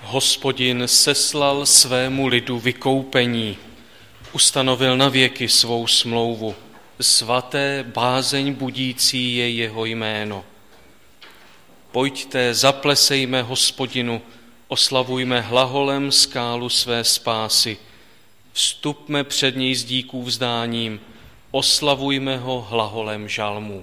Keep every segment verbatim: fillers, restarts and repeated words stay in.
Hospodin seslal svému lidu vykoupení, ustanovil na věky svou smlouvu. Svaté bázeň budící je jeho jméno. Pojďte, zaplesejme Hospodinu, oslavujme hlaholem skálu své spásy. Vstupme před něj s díků vzdáním, oslavujme ho hlaholem žalmů.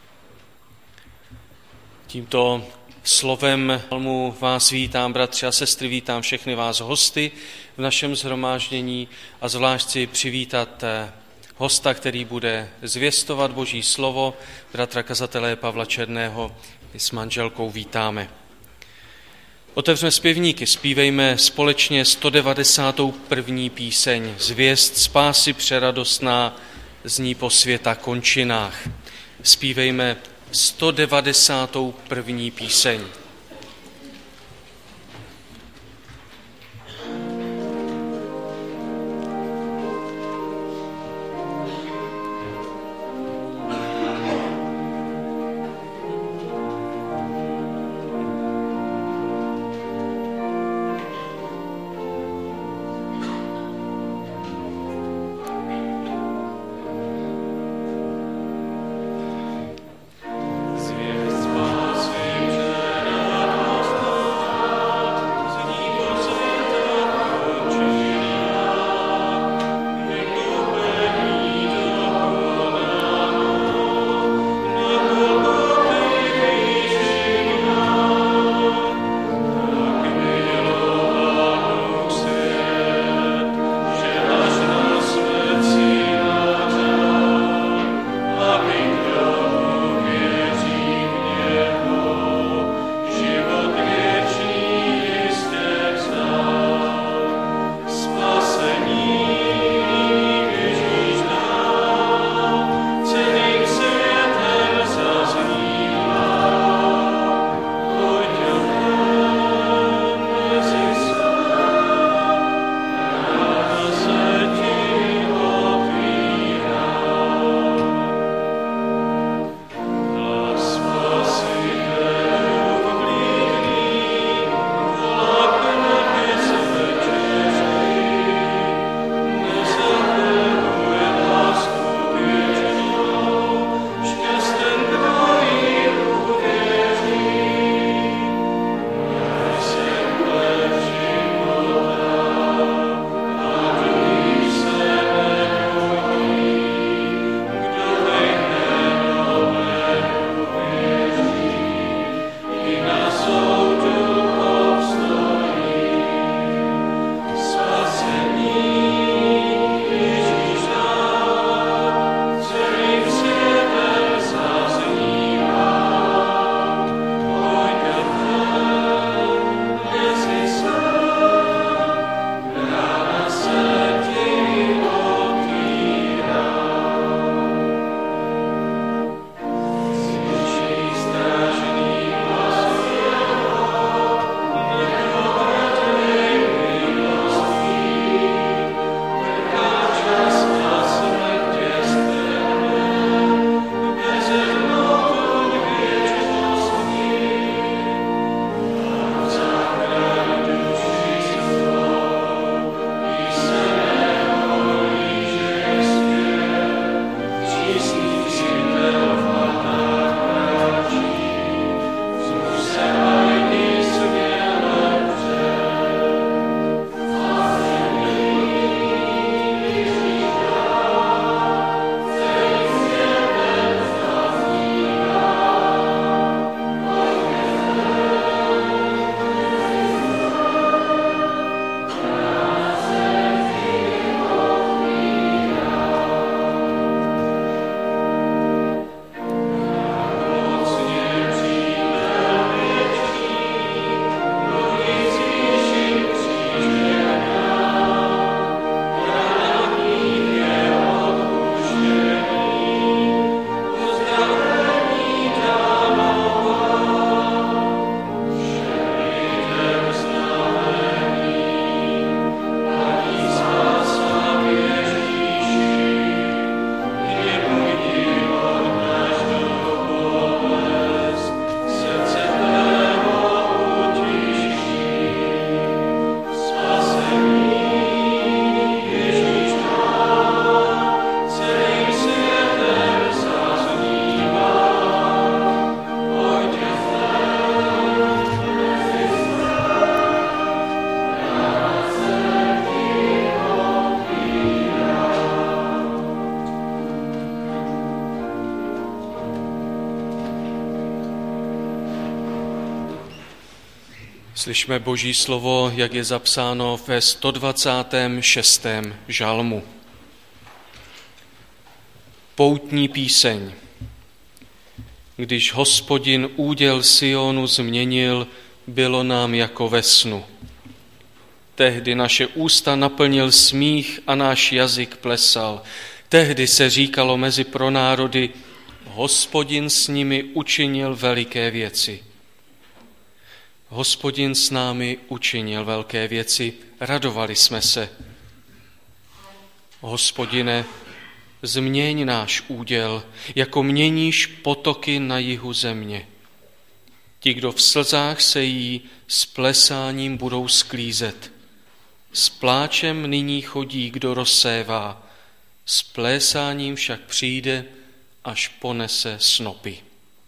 Tímto slovem žalmu vás vítám, bratři a sestry, vítám všechny vás hosty v našem shromáždění a zvlášť chci přivítat hosta, který bude zvěstovat Boží slovo, bratra kazatele Pavla Černého. S manželkou vítáme. Otevřeme zpěvníky, zpívejme společně sto devadesátou první píseň. Zvěst spásy přeradostná zní po světa končinách. Zpívejme sto devadesátou první píseň. Zvěst spásy Slyšme Boží slovo, jak je zapsáno ve sto dvacátém šestém žalmu. Poutní píseň. Když Hospodin úděl Sionu změnil, bylo nám jako ve snu. Tehdy naše ústa naplnil smích a náš jazyk plesal. Tehdy se říkalo mezi pronárody, Hospodin s nimi učinil veliké věci. Hospodin s námi učinil velké věci, radovali jsme se. Hospodine, změň náš úděl, jako měníš potoky na jihu země. Ti, kdo v slzách sejí, s plesáním budou sklízet. S pláčem nyní chodí, kdo rozsévá, s plésáním však přijde, až ponese snopy.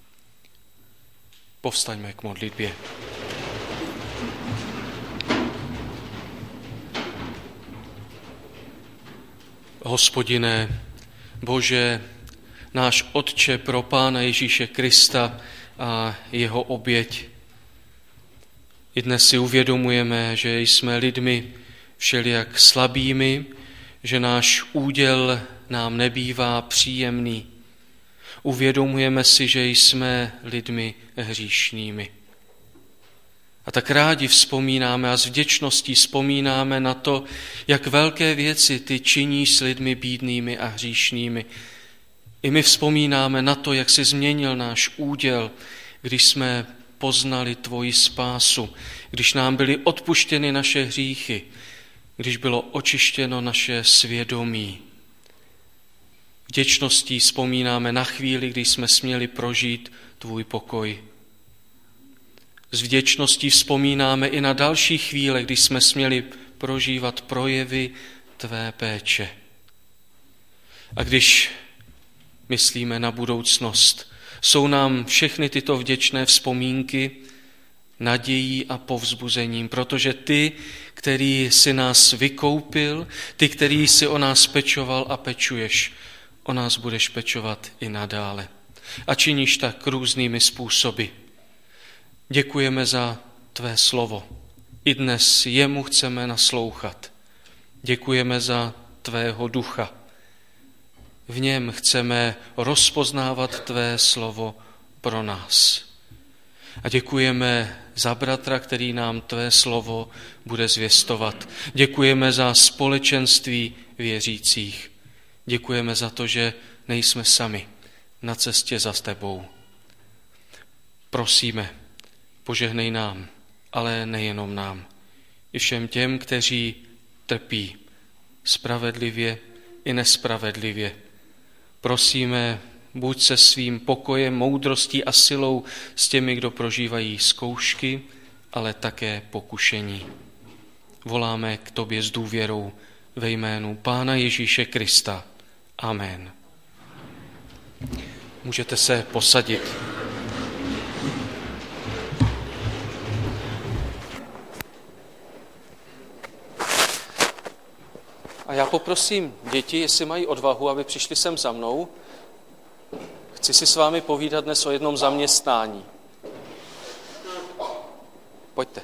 Povstaňme k modlitbě. Hospodine, Bože, náš Otče pro Pána Ježíše Krista a jeho oběť. I dnes si uvědomujeme, že jsme lidmi všelijak slabými, že náš úděl nám nebývá příjemný. Uvědomujeme si, že jsme lidmi hříšnými. A tak rádi vzpomínáme a s vděčností vzpomínáme na to, jak velké věci ty činíš s lidmi bídnými a hříšnými. I my vzpomínáme na to, jak jsi změnil náš úděl, když jsme poznali tvoji spásu, když nám byly odpuštěny naše hříchy, když bylo očištěno naše svědomí. Vděčností vzpomínáme na chvíli, kdy jsme směli prožít tvůj pokoj. S vděčností vzpomínáme i na další chvíle, kdy jsme směli prožívat projevy tvé péče. A když myslíme na budoucnost, jsou nám všechny tyto vděčné vzpomínky nadějí a povzbuzením, protože ty, který jsi nás vykoupil, ty, který jsi o nás pečoval a pečuješ, o nás budeš pečovat i nadále. A činíš tak různými způsoby. Děkujeme za tvé slovo. I dnes jemu chceme naslouchat. Děkujeme za tvého ducha. V něm chceme rozpoznávat tvé slovo pro nás. A děkujeme za bratra, který nám tvé slovo bude zvěstovat. Děkujeme za společenství věřících. Děkujeme za to, že nejsme sami na cestě za tebou. Prosíme, požehnej nám, ale nejenom nám. I všem těm, kteří trpí spravedlivě i nespravedlivě. Prosíme, buď se svým pokojem, moudrostí a silou s těmi, kdo prožívají zkoušky, ale také pokušení. Voláme k tobě s důvěrou ve jménu Pána Ježíše Krista. Amen. Můžete se posadit. A já poprosím děti, jestli mají odvahu, aby přišli sem za mnou. Chci si s vámi povídat dnes o jednom zaměstnání. Pojďte.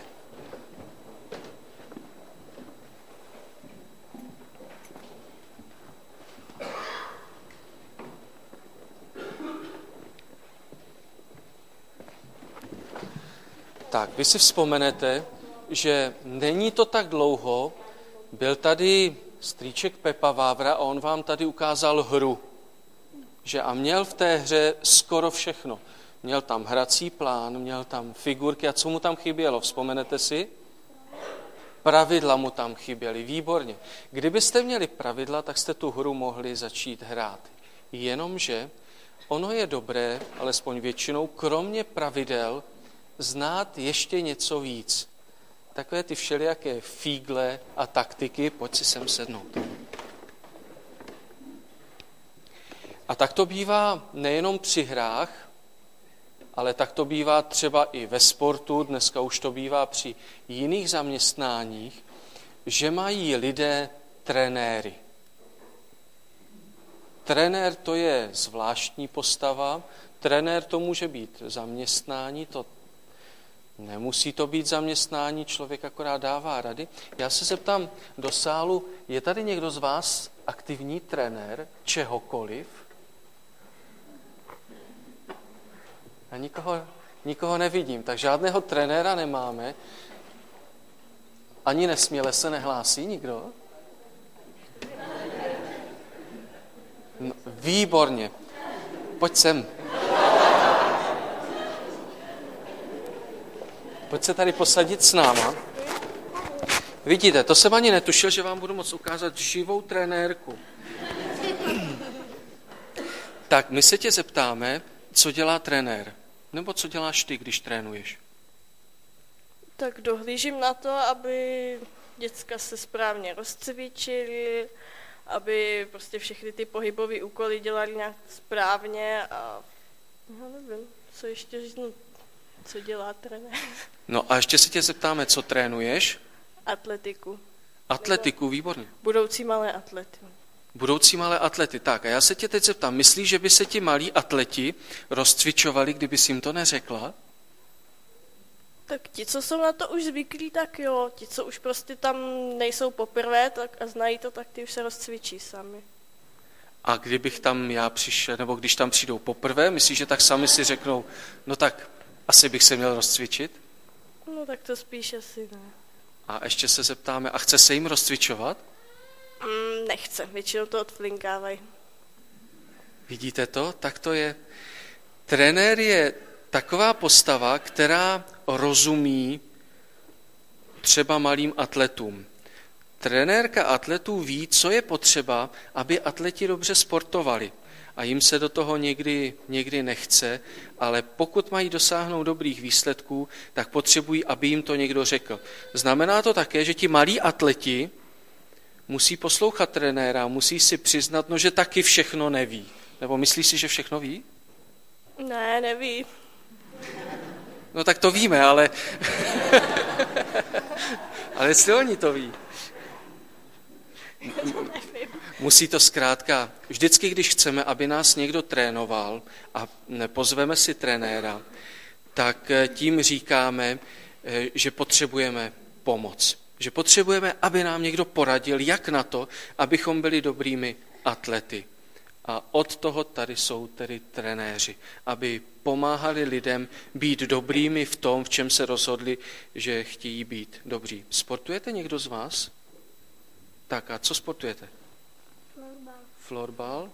Tak, vy si vzpomenete, že není to tak dlouho, byl tady strýček Pepa Vávra a on vám tady ukázal hru. Že a měl v té hře skoro všechno. Měl tam hrací plán, měl tam figurky a co mu tam chybělo, vzpomenete si? Pravidla mu tam chyběly, výborně. Kdybyste měli pravidla, tak jste tu hru mohli začít hrát. Jenomže ono je dobré, alespoň většinou, kromě pravidel, znát ještě něco víc. Takové ty všelijaké fígle a taktiky, pojď si sem sednout. A tak to bývá nejenom při hrách, ale tak to bývá třeba i ve sportu, dneska už to bývá při jiných zaměstnáních, že mají lidé trenéry. Trenér to je zvláštní postava, trenér to může být zaměstnání, to Nemusí to být zaměstnání, člověk akorát dává rady. Já se zeptám do sálu, je tady někdo z vás aktivní trenér čehokoliv? A nikoho, nikoho nevidím, tak žádného trenéra nemáme. Ani nesměle se nehlásí nikdo? No, výborně. Pojď sem. Pojď se tady posadit s náma. Vidíte, to jsem ani netušil, že vám budu moct ukázat živou trenérku. Tak, my se tě zeptáme, co dělá trenér. Nebo co děláš ty, když trénuješ? Tak dohlížím na to, aby děcka se správně rozcvičili, aby prostě všechny ty pohybové úkoly dělali nějak správně a já nevím, co ještě říct, no, co dělá trenér. No a ještě se tě zeptáme, co trénuješ? Atletiku. Atletiku, výborně. Budoucí malé atlety. Budoucí malé atlety. Tak a já se tě teď zeptám, myslíš, že by se ti malí atleti rozcvičovali, kdyby jsi jim to neřekla? Tak ti, co jsou na to už zvyklí, tak jo. Ti, co už prostě tam nejsou poprvé tak a znají to, tak ty už se rozcvičí sami. A kdybych tam já přišel, nebo když tam přijdou poprvé, myslíš, že tak sami si řeknou, no tak asi bych se měl rozcvičit? No tak to spíš asi ne. A ještě se zeptáme, a chce se jim rozcvičovat? Mm, nechce, většinou to odflinkávají. Vidíte to? Tak to je. Trenér je taková postava, která rozumí třeba malým atletům. Trenérka atletů ví, co je potřeba, aby atleti dobře sportovali. A jim se do toho někdy, někdy nechce, ale pokud mají dosáhnout dobrých výsledků, tak potřebují, aby jim to někdo řekl. Znamená to také, že ti malí atleti musí poslouchat trenéra, musí si přiznat, no, že taky všechno neví. Nebo myslíš si, že všechno ví? Ne, neví. No tak to víme, ale... ale jestli oni to ví. Musí to zkrátka, vždycky, když chceme, aby nás někdo trénoval a pozveme si trenéra, tak tím říkáme, že potřebujeme pomoc. Že potřebujeme, aby nám někdo poradil, jak na to, abychom byli dobrými atlety. A od toho tady jsou tedy trenéři, aby pomáhali lidem být dobrými v tom, v čem se rozhodli, že chtějí být dobří. Sportujete někdo z vás? Tak a co sportujete? Florbal. Florbal?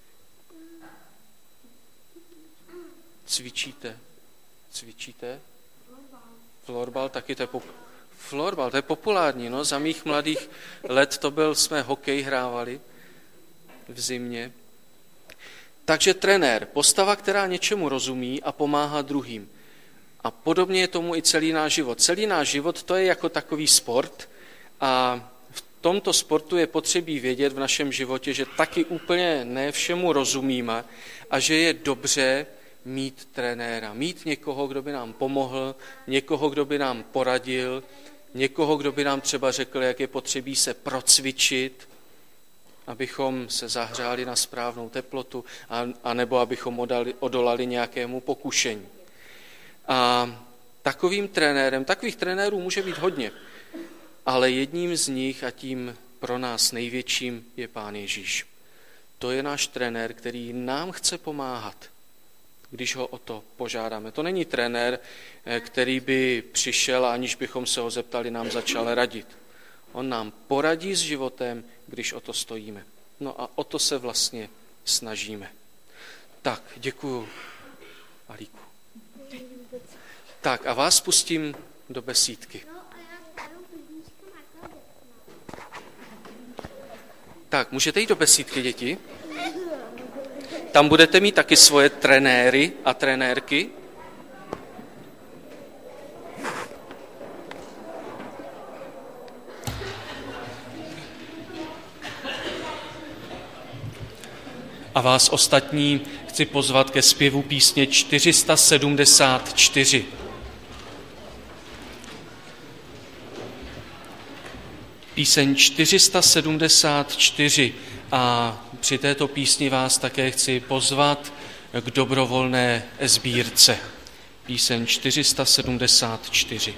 Cvičíte? Cvičíte? Florbal taky to je pop... Florbal, to je populární, no, za mých mladých let to byl, jsme hokej hrávali v zimě. Takže trenér, postava, která něčemu rozumí a pomáhá druhým. A podobně je tomu i celý náš život. Celý náš život to je jako takový sport a v tomto sportu je potřebí vědět v našem životě, že taky úplně ne všemu rozumíme a že je dobře mít trenéra, mít někoho, kdo by nám pomohl, někoho, kdo by nám poradil, někoho, kdo by nám třeba řekl, jak je potřebí se procvičit, abychom se zahřáli na správnou teplotu, a, anebo abychom odali, odolali nějakému pokušení. A takovým trenérem, takových trenérů může být hodně, ale jedním z nich a tím pro nás největším je Pán Ježíš. To je náš trenér, který nám chce pomáhat, když ho o to požádáme. To není trenér, který by přišel a aniž bychom se ho zeptali, nám začal radit. On nám poradí s životem, když o to stojíme. No a o to se vlastně snažíme. Tak, děkuju, Alíku. Tak a vás pustím do besídky. Tak, můžete jít do besídky, děti? Tam budete mít taky svoje trenéry a trenérky. A vás ostatní chci pozvat ke zpěvu písně čtyři sta sedmdesát čtyři. Píseň čtyři sta sedmdesát čtyři a při této písni vás také chci pozvat k dobrovolné sbírce. píseň čtyři sta sedmdesát čtyři.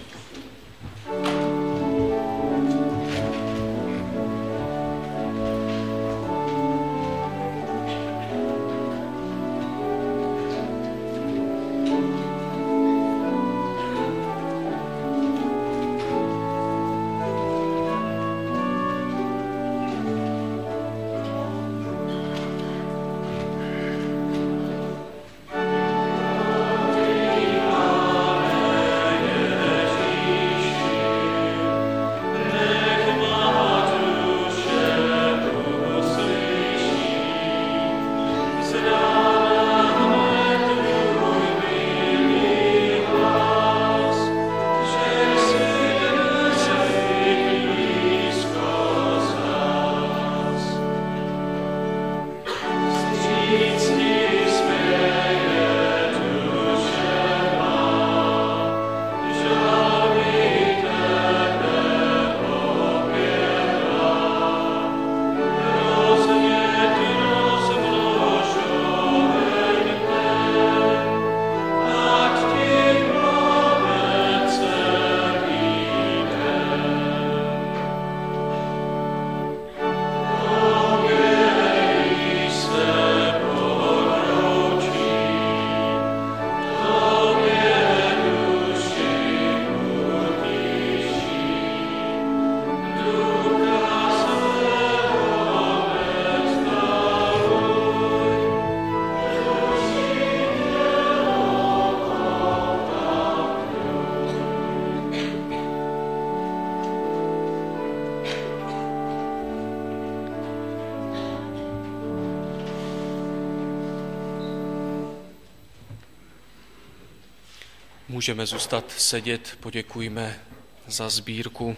Můžeme zůstat sedět, poděkujme za sbírku.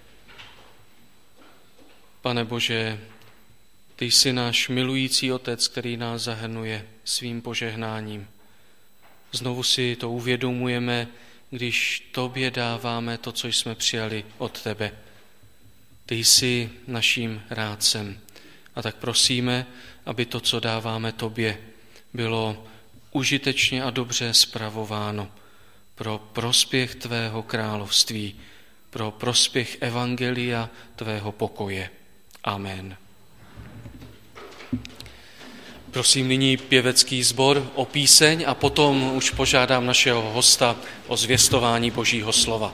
Pane Bože, ty jsi náš milující Otec, který nás zahrnuje svým požehnáním. Znovu si to uvědomujeme, když tobě dáváme to, co jsme přijali od tebe. Ty jsi naším rádcem. A tak prosíme, aby to, co dáváme tobě, bylo užitečně a dobře spravováno pro prospěch tvého království, pro prospěch evangelia tvého pokoje. Amen. Prosím nyní pěvecký sbor o píseň a potom už požádám našeho hosta o zvěstování Božího slova.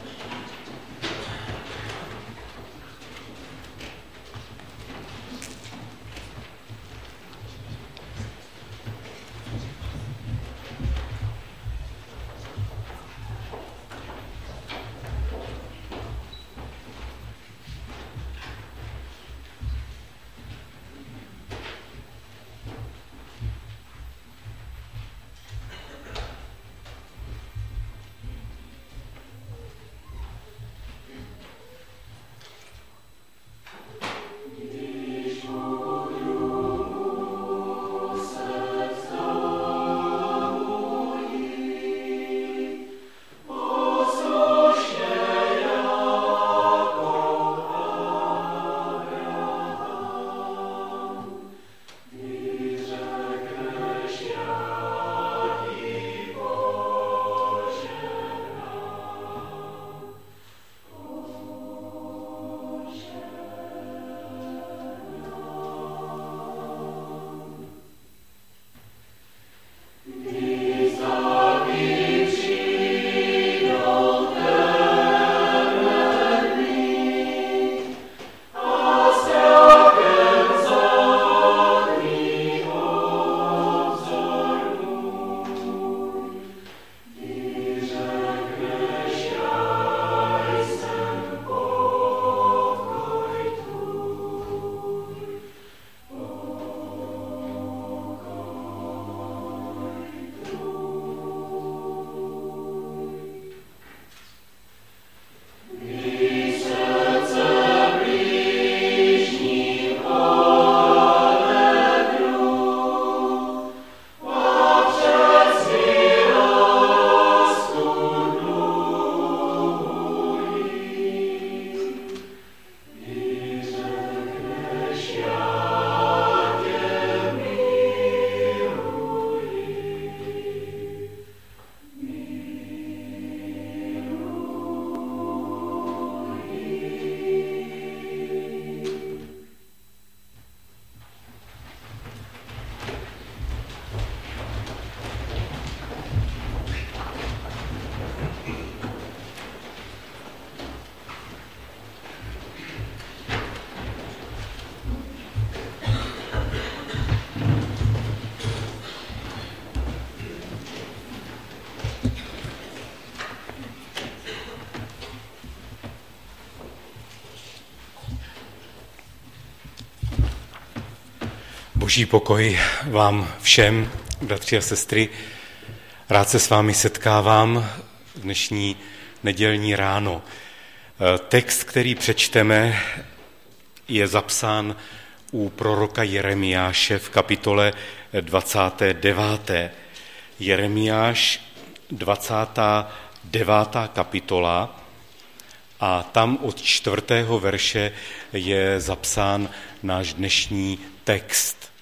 Boží pokoj vám všem, bratři a sestry. Rád se s vámi setkávám dnešní nedělní ráno. Text, který přečteme, je zapsán u proroka Jeremiáše v kapitole dvacáté deváté. Jeremiáš, dvacátá devátá kapitola, a tam od čtvrtého verše je zapsán náš dnešní text.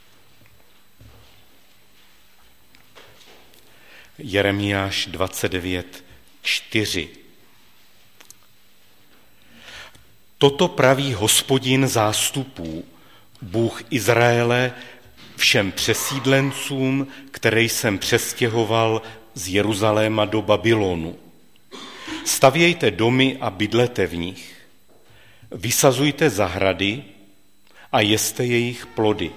Jeremiáš dvacet devět čtyři. Toto praví Hospodin zástupů, Bůh Izraele, všem přesídlencům, které jsem přestěhoval z Jeruzaléma do Babylonu. Stavějte domy a bydlete v nich. Vysazujte zahrady a jeste jejich plody.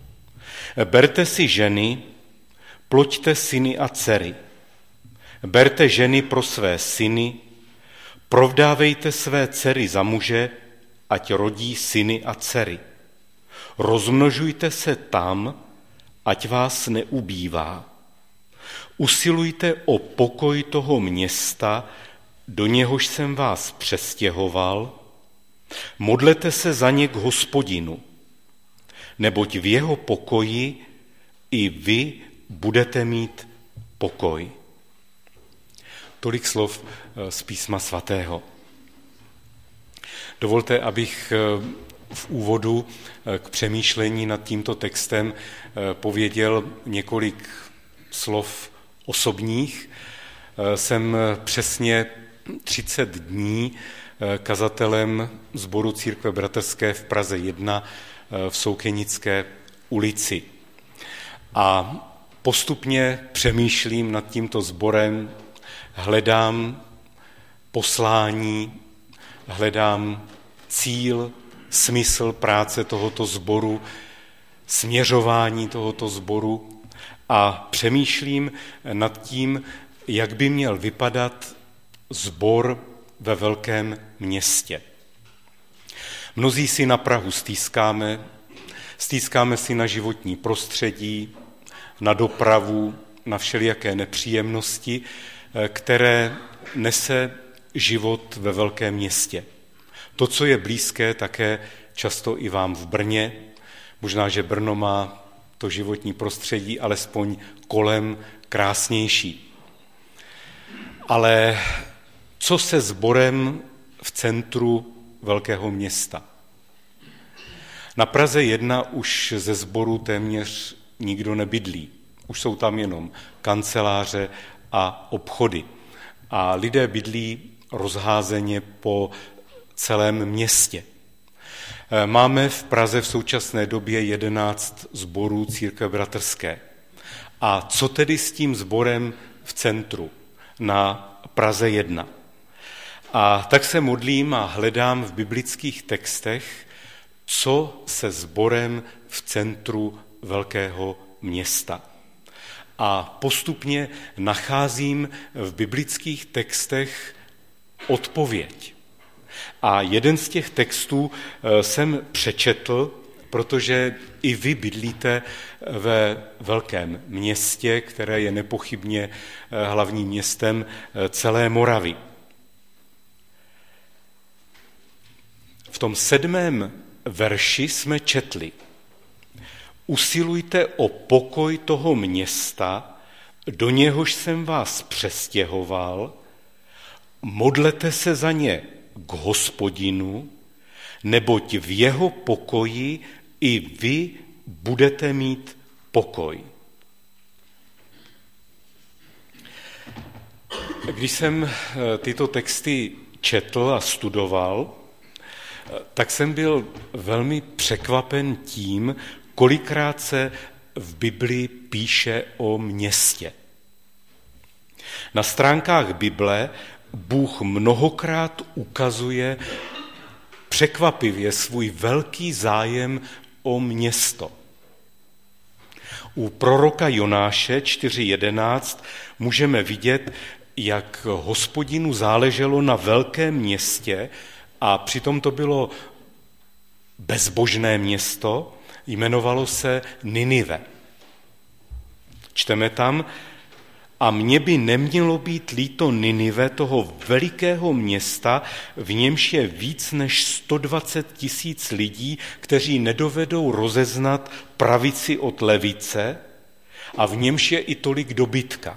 Berte si ženy, ploďte syny a dcery. Berte ženy pro své syny, provdávejte své dcery za muže, ať rodí syny a dcery. Rozmnožujte se tam, ať vás neubývá. Usilujte o pokoj toho města, do něhož jsem vás přestěhoval, modlete se za ně k Hospodinu, neboť v jeho pokoji i vy budete mít pokoj. Tolik slov z písma svatého. Dovolte, abych v úvodu k přemýšlení nad tímto textem pověděl několik slov osobních. Jsem přesně třicet dní kazatelem sboru Církve bratrské v Praze jedna v Soukenické ulici. A postupně přemýšlím nad tímto sborem, hledám poslání, hledám cíl, smysl práce tohoto sboru, směřování tohoto sboru a přemýšlím nad tím, jak by měl vypadat sbor ve velkém městě. Mnozí si na Prahu stýskáme, stýskáme si na životní prostředí, na dopravu, na všelijaké nepříjemnosti, které nese život ve velkém městě. To, co je blízké, také často i vám v Brně. Možná, že Brno má to životní prostředí alespoň kolem krásnější. Ale co se sborem v centru velkého města? Na Praze jedna už ze sboru téměř nikdo nebydlí. Už jsou tam jenom kanceláře a obchody. A lidé bydlí rozházeně po celém městě. Máme v Praze v současné době jedenáct sborů Církve bratrské. A co tedy s tím sborem v centru na Praze jedna? A tak se modlím a hledám v biblických textech, co se sborem v centru velkého města. A postupně nacházím v biblických textech odpověď. A jeden z těch textů jsem přečetl, protože i vy bydlíte ve velkém městě, které je nepochybně hlavním městem celé Moravy. V tom sedmém verši jsme četli: Usilujte o pokoj toho města, do něhož jsem vás přestěhoval, modlete se za ně k Hospodinu, neboť v jeho pokoji i vy budete mít pokoj. Když jsem tyto texty četl a studoval, tak jsem byl velmi překvapen tím, kolikrát se v Biblii píše o městě. Na stránkách Bible Bůh mnohokrát ukazuje překvapivě svůj velký zájem o město. U proroka Jonáše čtyři jedenáct můžeme vidět, jak Hospodinu záleželo na velkém městě a přitom to bylo bezbožné město Jmenovalo se Ninive. Čteme tam: a mně by nemělo být líto Ninive, toho velikého města, v němž je víc než sto dvacet tisíc lidí, kteří nedovedou rozeznat pravici od levice, a v němž je i tolik dobytka.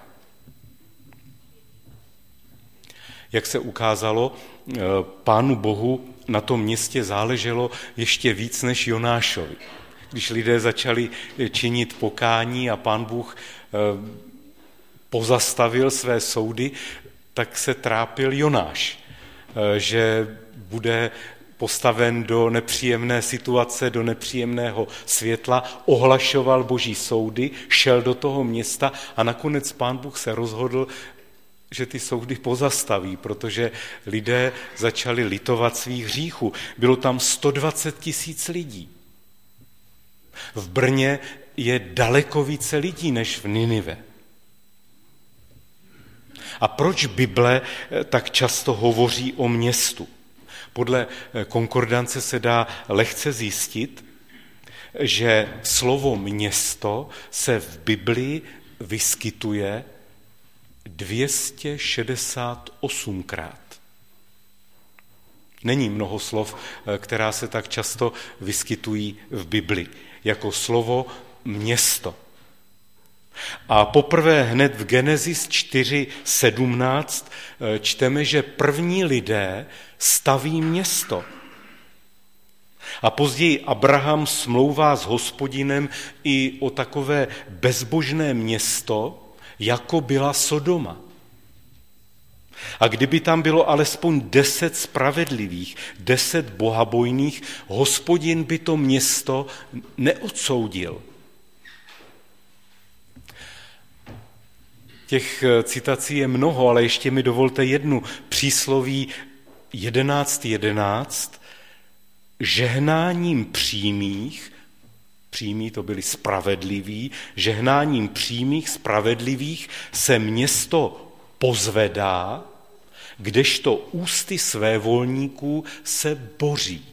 Jak se ukázalo, Pánu Bohu na tom městě záleželo ještě víc než Jonášovi. Když lidé začali činit pokání a Pán Bůh pozastavil své soudy, tak se trápil Jonáš, že bude postaven do nepříjemné situace, do nepříjemného světla, ohlašoval Boží soudy, šel do toho města a nakonec Pán Bůh se rozhodl, že ty soudy pozastaví, protože lidé začali litovat svých hříchů. Bylo tam sto dvacet tisíc lidí. V Brně je daleko více lidí než v Ninive. A proč Bible tak často hovoří o městu? Podle konkordance se dá lehce zjistit, že slovo město se v Biblii vyskytuje dvě stě šedesát osmkrát. Není mnoho slov, která se tak často vyskytují v Biblii, jako slovo město. A poprvé hned v Genesis čtyři sedmnáct čteme, že první lidé staví město. A později Abraham smlouvá s Hospodinem i o takové bezbožné město, jako byla Sodoma. A kdyby tam bylo alespoň deset spravedlivých, deset bohabojných, Hospodin by to město neodsoudil. Těch citací je mnoho, ale ještě mi dovolte jednu. Přísloví jedenáct jedenáct. Žehnáním přímých, přímí to byli spravedliví, žehnáním přímých spravedlivých se město pozvedá, kdežto ústy svévolníků se boří.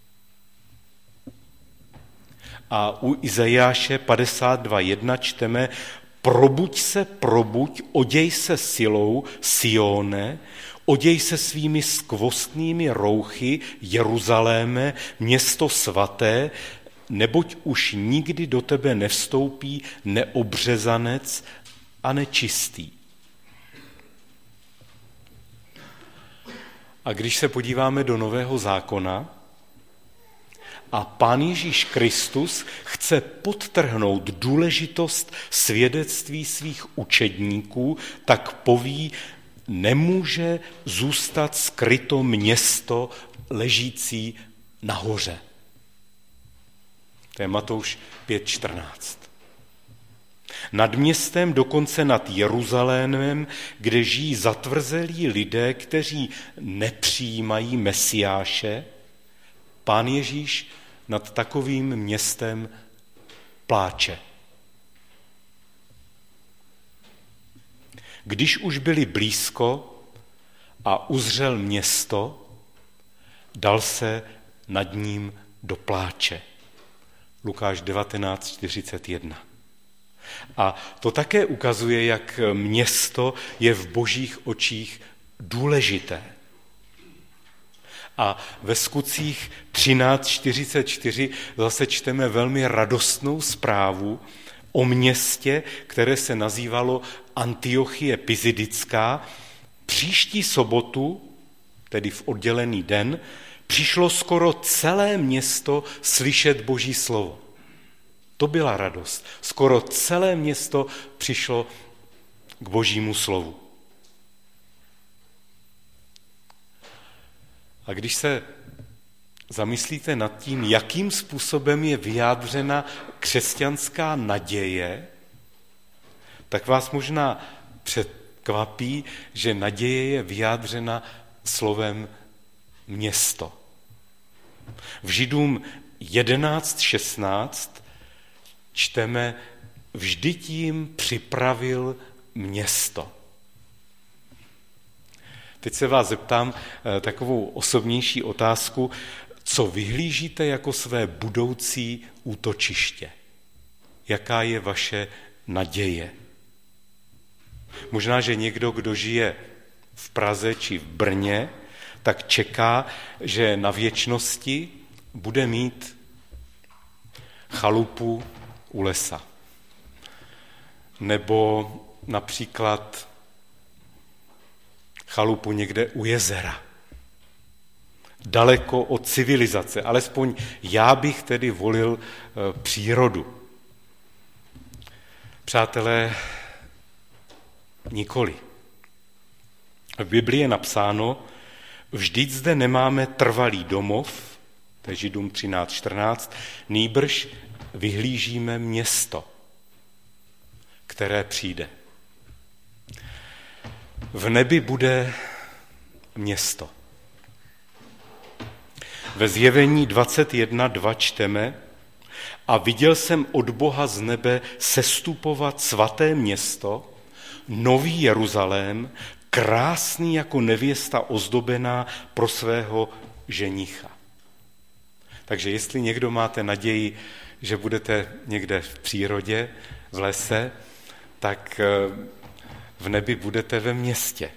A u Izajáše padesát dva jedna čteme: probuď se, probuď, oděj se silou, Sione, oděj se svými skvostnými rouchy, Jeruzaléme, město svaté, neboť už nikdy do tebe nevstoupí neobřezanec a nečistý. A když se podíváme do Nového zákona, a Pán Ježíš Kristus chce podtrhnout důležitost svědectví svých učedníků, tak poví: nemůže zůstat skryto město ležící nahoře. To je Matouš pět čtrnáct. Nad městem, dokonce nad Jeruzalémem, kde žijí zatvrzelí lidé, kteří nepřijímají Mesiáše, Pán Ježíš nad takovým městem pláče. Když už byli blízko a uzřel město, dal se nad ním do pláče. Lukáš devatenáct čtyřicet jedna. A to také ukazuje, jak město je v Božích očích důležité. A ve Skutcích třináct čtyřicet čtyři zase čteme velmi radostnou zprávu o městě, které se nazývalo Antiochie Pizidická. Příští sobotu, tedy v oddělený den, přišlo skoro celé město slyšet Boží slovo. To byla radost. Skoro celé město přišlo k Božímu slovu. A když se zamyslíte nad tím, jakým způsobem je vyjádřena křesťanská naděje, tak vás možná překvapí, že naděje je vyjádřena slovem město. V Židům jedenáct šestnáct čteme: vždyť jim připravil město. Teď se vás zeptám takovou osobnější otázku. co vyhlížíte jako své budoucí útočiště? Jaká je vaše naděje? Možná, že někdo, kdo žije v Praze či v Brně, tak čeká, že na věčnosti bude mít chalupu u lesa. Nebo například chalupu někde u jezera. Daleko od civilizace. Alespoň já bych tedy volil e, přírodu. Přátelé, nikoli. V Biblii je napsáno, vždyť zde nemáme trvalý domov, to je Židům třináct čtrnáct, nýbrž vyhlížíme město, které přijde. V nebi bude město. Ve Zjevení dvacet jedna dva čteme, a viděl jsem od Boha z nebe sestupovat svaté město, nový Jeruzalém, krásný jako nevěsta ozdobená pro svého ženicha. Takže jestli někdo máte naději, že budete někde v přírodě, v lese, tak v nebi budete ve městě.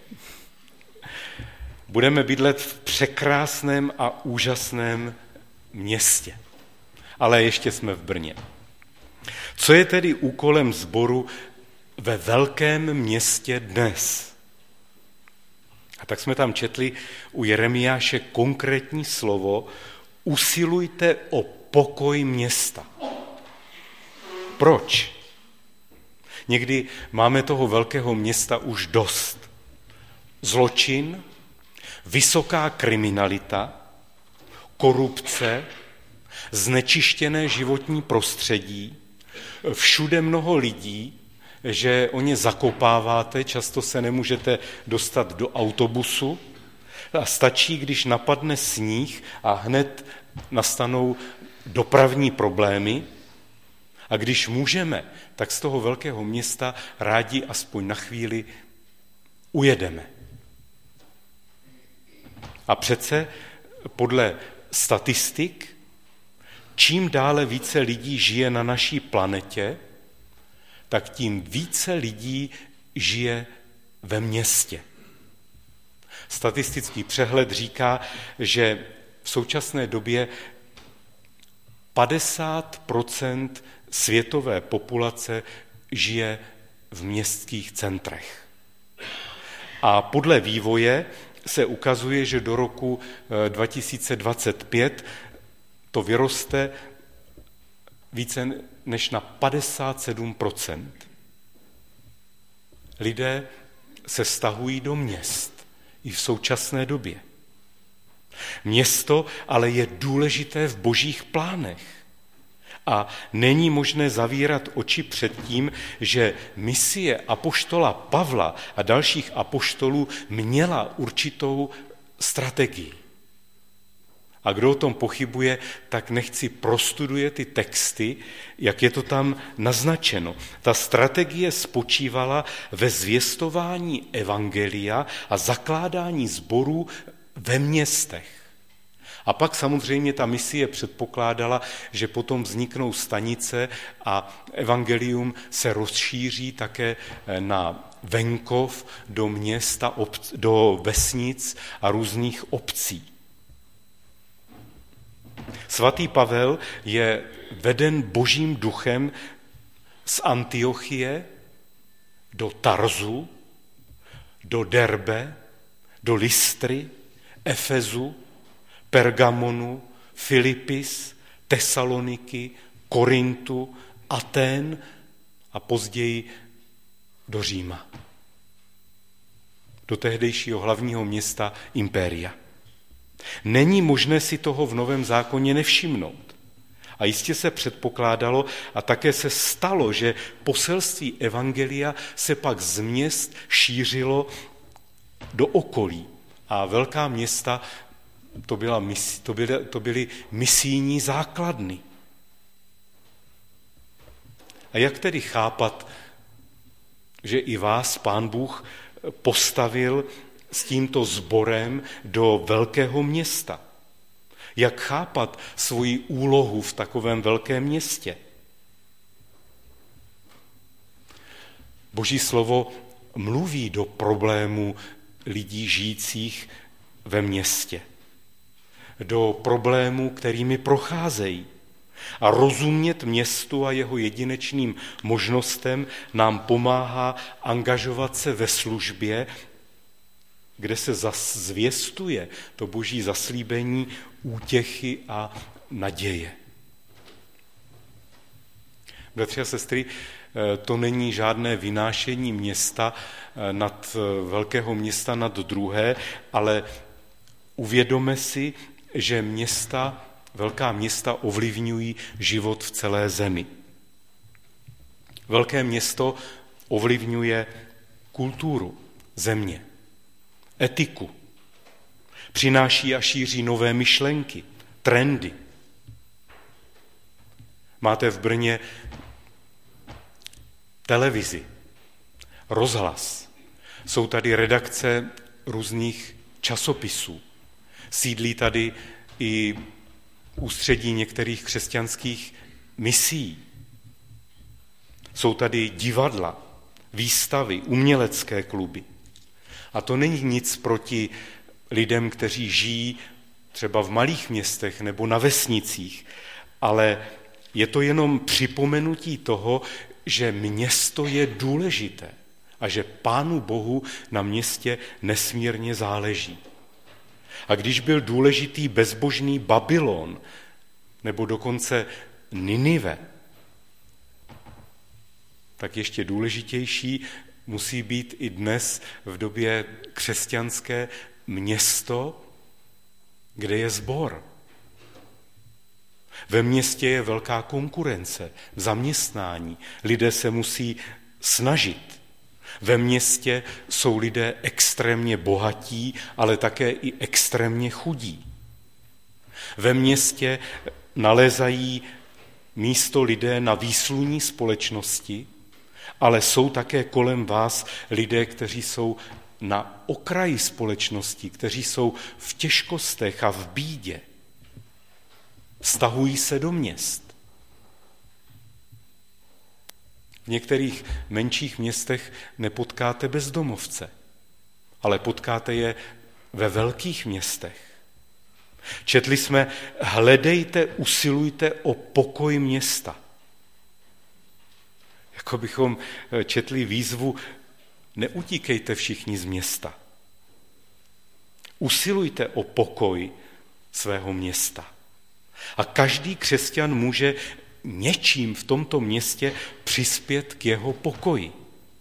Budeme bydlet v překrásném a úžasném městě. Ale ještě jsme v Brně. Co je tedy úkolem sboru ve velkém městě dnes? A tak jsme tam četli u Jeremiáše konkrétní slovo: usilujte o pokoj města. Proč? Někdy máme toho velkého města už dost. Zločin, vysoká kriminalita, korupce, znečištěné životní prostředí, všude mnoho lidí, že o ně zakopáváte, často se nemůžete dostat do autobusu a stačí, když napadne sníh a hned nastanou dopravní problémy. A když můžeme, tak z toho velkého města rádi aspoň na chvíli ujedeme. A přece podle statistik, čím dále více lidí žije na naší planetě, tak tím více lidí žije ve městě. Statistický přehled říká, že v současné době padesát procent světové populace žije v městských centrech. A podle vývoje se ukazuje, že do roku dva tisíce dvacet pět to vyroste více než na padesát sedm procent. Lidé se stahují do měst i v současné době. Město ale je důležité v božích plánech. A není možné zavírat oči před tím, že misie apoštola Pavla a dalších apoštolů měla určitou strategii. A kdo o tom pochybuje, tak nechci prostuduje ty texty, jak je to tam naznačeno. Ta strategie spočívala ve zvěstování evangelia a zakládání sborů ve městech. A pak samozřejmě ta misie předpokládala, že potom vzniknou stanice a evangelium se rozšíří také na venkov, do města, do vesnic a různých obcí. Svatý Pavel je veden božím duchem z Antiochie do Tarzu, do Derbe, do Lystry, Efezu, Pergamonu, Filipis, Tesaloniky, Korintu, Atén a později do Říma. Do tehdejšího hlavního města impéria. Není možné si toho v Novém zákoně nevšimnout. A jistě se předpokládalo a také se stalo, že poselství evangelia se pak z měst šířilo do okolí. A velká města to, byla, to, byly, to byly misijní základny. A jak tedy chápat, že i vás Pán Bůh postavil s tímto sborem do velkého města? Jak chápat svoji úlohu v takovém velkém městě? Boží slovo mluví do problémů lidí žijících ve městě, do problémů, kterými procházejí. A rozumět městu a jeho jedinečným možnostem nám pomáhá angažovat se ve službě, kde se zvěstuje to boží zaslíbení, útěchy a naděje. Bratři a sestry, to není žádné vynášení města nad velkého města nad druhé, ale uvědomme si, že města, velká města ovlivňují život v celé zemi. Velké město ovlivňuje kulturu země, etiku, přináší a šíří nové myšlenky, trendy. Máte v Brně televizi, rozhlas, jsou tady redakce různých časopisů, sídlí tady i ústředí některých křesťanských misií. Jsou tady divadla, výstavy, umělecké kluby. A to není nic proti lidem, kteří žijí třeba v malých městech nebo na vesnicích, ale je to jenom připomenutí toho, že město je důležité a že Pánu Bohu na městě nesmírně záleží. A když byl důležitý bezbožný Babylon, nebo dokonce Ninive, tak ještě důležitější musí být i dnes v době křesťanské město, kde je sbor. Ve městě je velká konkurence v zaměstnání. Lidé se musí snažit. Ve městě jsou lidé extrémně bohatí, ale také i extrémně chudí. Ve městě nalézají místo lidé na výsluní společnosti, ale jsou také kolem vás lidé, kteří jsou na okraji společnosti, kteří jsou v těžkostech a v bídě. Stahují se do měst. V některých menších městech nepotkáte bezdomovce, ale potkáte je ve velkých městech. Četli jsme, hledejte, usilujte o pokoj města. Jako bychom četli výzvu, neutíkejte všichni z města. Usilujte o pokoj svého města. A každý křesťan může něčím v tomto městě přispět k jeho pokoji.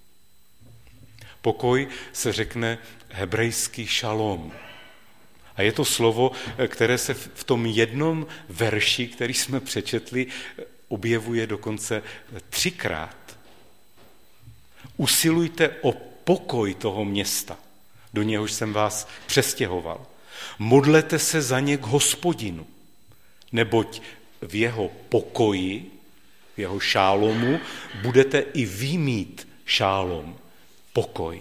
Pokoj se řekne hebrejsky šalom. A je to slovo, které se v tom jednom verši, který jsme přečetli, objevuje dokonce třikrát. Usilujte o pokoj toho města, do něhož jsem vás přestěhoval. Modlete se za ně k Hospodinu, neboť v jeho pokoji, v jeho šálomu, budete i vy mít šálom, pokoj.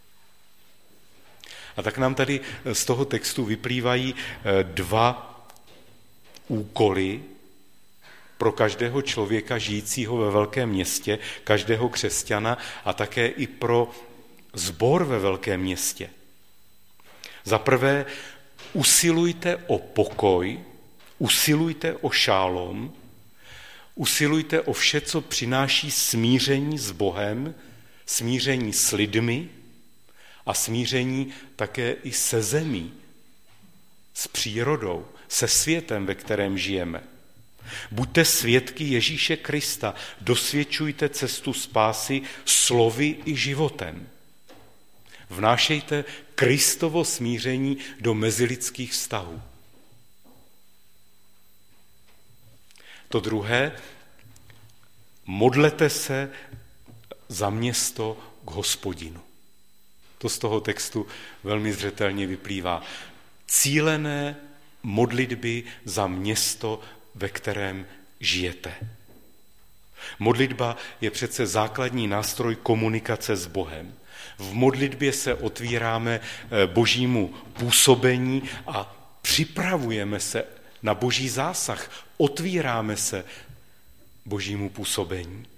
A tak nám tady z toho textu vyplývají dva úkoly pro každého člověka žijícího ve velkém městě, každého křesťana a také i pro sbor ve velkém městě. Za prvé, usilujte o pokoj, usilujte o šálom, usilujte o vše, co přináší smíření s Bohem, smíření s lidmi a smíření také i se zemí, s přírodou, se světem, ve kterém žijeme. Buďte svědky Ježíše Krista, dosvědčujte cestu spásy slovy i životem. Vnášejte Kristovo smíření do mezilidských vztahů. To druhé, modlete se za město k Hospodinu. To z toho textu velmi zřetelně vyplývá. Cílené modlitby za město, ve kterém žijete. Modlitba je přece základní nástroj komunikace s Bohem. V modlitbě se otvíráme Božímu působení a připravujeme se na boží zásah, otvíráme se božímu působení.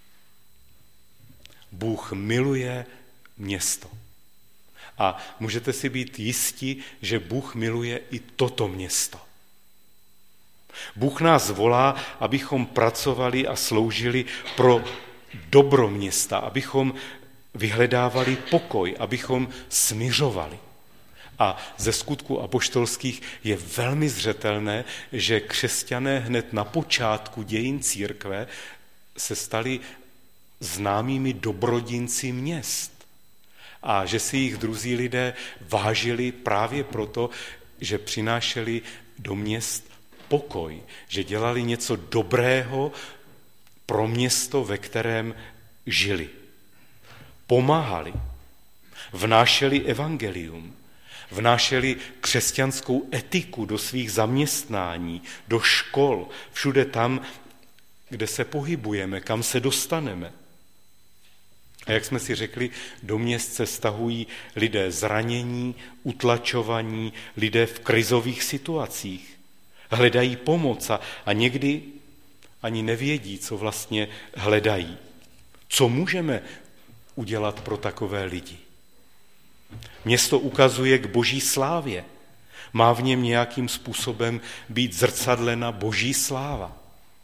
Bůh miluje město. A můžete si být jisti, že Bůh miluje i toto město. Bůh nás volá, abychom pracovali a sloužili pro dobro města, abychom vyhledávali pokoj, abychom smiřovali. A ze skutků apoštolských je velmi zřetelné, že křesťané hned na počátku dějin církve se stali známými dobrodinci měst. A že si jich druzí lidé vážili právě proto, že přinášeli do měst pokoj, že dělali něco dobrého pro město, ve kterém žili. Pomáhali, vnášeli evangelium, vnášeli křesťanskou etiku do svých zaměstnání, do škol, všude tam, kde se pohybujeme, kam se dostaneme. A jak jsme si řekli, do měst se stahují lidé zranění, utlačovaní, lidé v krizových situacích. Hledají pomoc a, a někdy ani nevědí, co vlastně hledají. Co můžeme udělat pro takové lidi? Město ukazuje k boží slávě. Má v něm nějakým způsobem být zrcadlena boží sláva.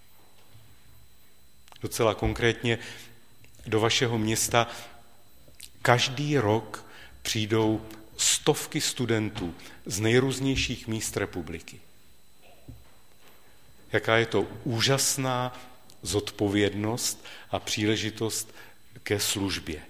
Docela konkrétně do vašeho města každý rok přijdou stovky studentů z nejrůznějších míst republiky. Jaká je to úžasná zodpovědnost a příležitost ke službě.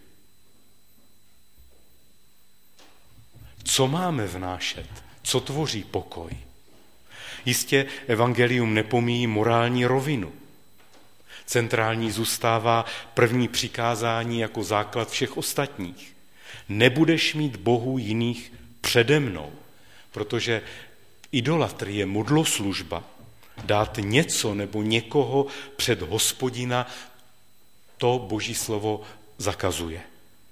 Co máme vnášet? Co tvoří pokoj? Jistě evangelium nepomíjí morální rovinu. Centrální zůstává první přikázání jako základ všech ostatních. Nebudeš mít bohů jiných přede mnou, protože idolatrie, modloslužba, dát něco nebo někoho před Hospodina, to Boží slovo zakazuje.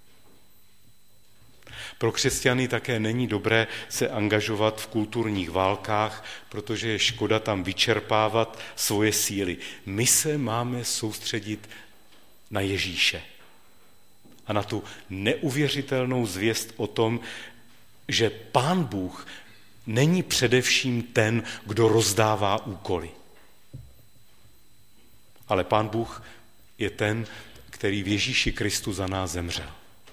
Pro křesťany také není dobré se angažovat v kulturních válkách, protože je škoda tam vyčerpávat svoje síly. My se máme soustředit na Ježíše a na tu neuvěřitelnou zvěst o tom, že Pán Bůh není především ten, kdo rozdává úkoly. Ale Pán Bůh je ten, který v Ježíši Kristu za nás zemřel.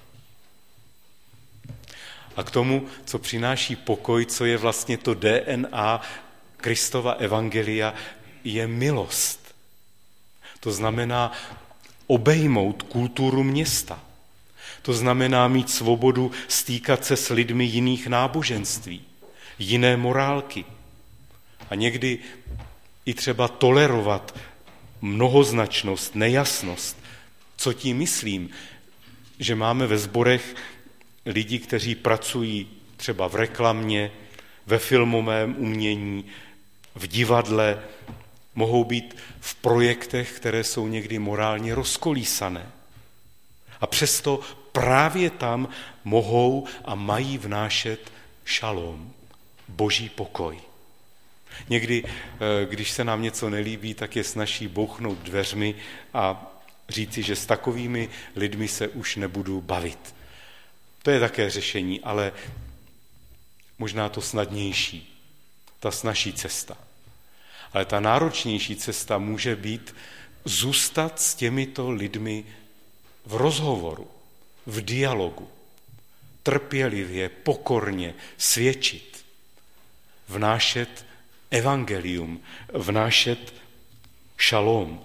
A k tomu, co přináší pokoj, co je vlastně to D N A Kristova evangelia, je milost. To znamená obejmout kulturu města. To znamená mít svobodu stýkat se s lidmi jiných náboženství, jiné morálky. A někdy i třeba tolerovat mnohoznačnost, nejasnost. Co tím myslím? Že máme ve sborech lidi, kteří pracují třeba v reklamě, ve filmovém umění, v divadle, mohou být v projektech, které jsou někdy morálně rozkolísané. A přesto právě tam mohou a mají vnášet šalom, boží pokoj. Někdy, když se nám něco nelíbí, tak je snazší bouchnout dveřmi a říci, že s takovými lidmi se už nebudu bavit. To je také řešení, ale možná to snadnější, ta snazší cesta. Ale ta náročnější cesta může být zůstat s těmito lidmi v rozhovoru, v dialogu, trpělivě, pokorně svědčit, vnášet evangelium, vnášet šalom.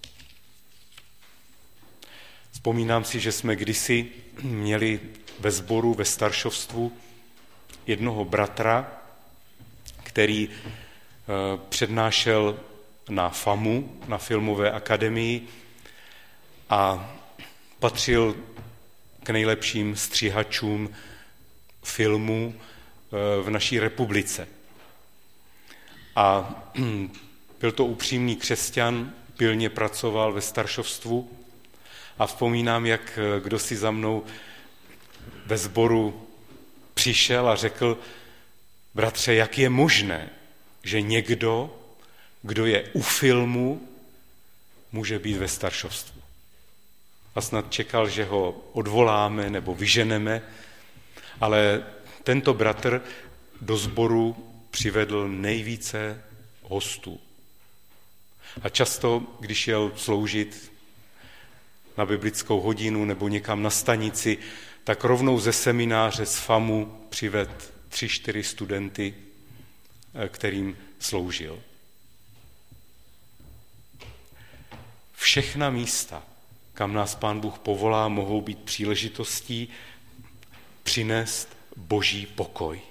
Vzpomínám si, že jsme kdysi měli ve sboru, ve staršovstvu jednoho bratra, který přednášel na FAMu, na Filmové akademii, a patřil k nejlepším stříhačům filmů v naší republice. A byl to upřímný křesťan, pilně pracoval ve staršovstvu a vzpomínám, jak kdo si za mnou ve sboru přišel a řekl: bratře, jak je možné, že někdo, kdo je u filmu, může být ve staršovstvu. A snad čekal, že ho odvoláme nebo vyženeme, ale tento bratr do sboru přivedl nejvíce hostů. A často, když jel sloužit na biblickou hodinu nebo někam na stanici, tak rovnou ze semináře z FAMu přived tři, čtyři studenty, kterým sloužil. Všechna místa, kam nás Pán Bůh povolá, mohou být příležitostí přinést Boží pokoj.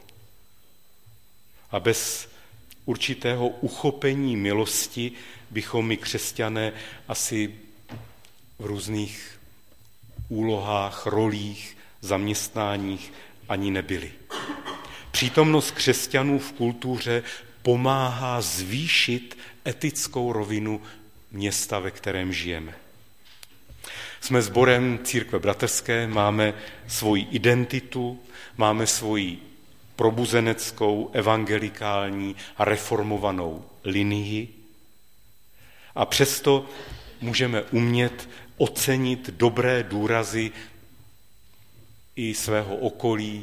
A bez určitého uchopení milosti bychom my křesťané asi v různých úlohách, rolích, zaměstnáních ani nebyli. Přítomnost křesťanů v kultuře pomáhá zvýšit etickou rovinu města, ve kterém žijeme. Jsme sborem Církve bratrské, máme svoji identitu, máme svoji probuzeneckou, evangelikální a reformovanou linii a přesto můžeme umět ocenit dobré důrazy i svého okolí,